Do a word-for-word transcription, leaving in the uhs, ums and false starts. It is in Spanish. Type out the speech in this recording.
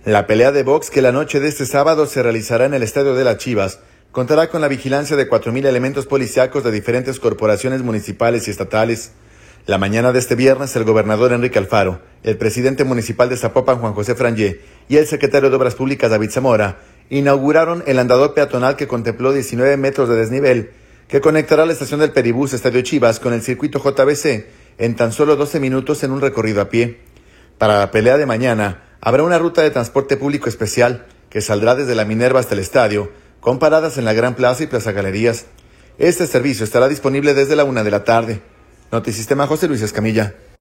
La pelea de box que la noche de este sábado se realizará en el Estadio de las Chivas contará con la vigilancia de cuatro mil elementos policíacos de diferentes corporaciones municipales y estatales. La mañana de este viernes, el gobernador Enrique Alfaro, el presidente municipal de Zapopan, Juan José Frangé, y el secretario de Obras Públicas, David Zamora, inauguraron el andador peatonal que contempló diecinueve metros de desnivel, que conectará la estación del Peribús Estadio Chivas con el circuito J B C en tan solo doce minutos en un recorrido a pie. Para la pelea de mañana, habrá una ruta de transporte público especial que saldrá desde la Minerva hasta el estadio, con paradas en la Gran Plaza y Plaza Galerías. Este servicio estará disponible desde la una de la tarde. Notisistema, José Luis Escamilla.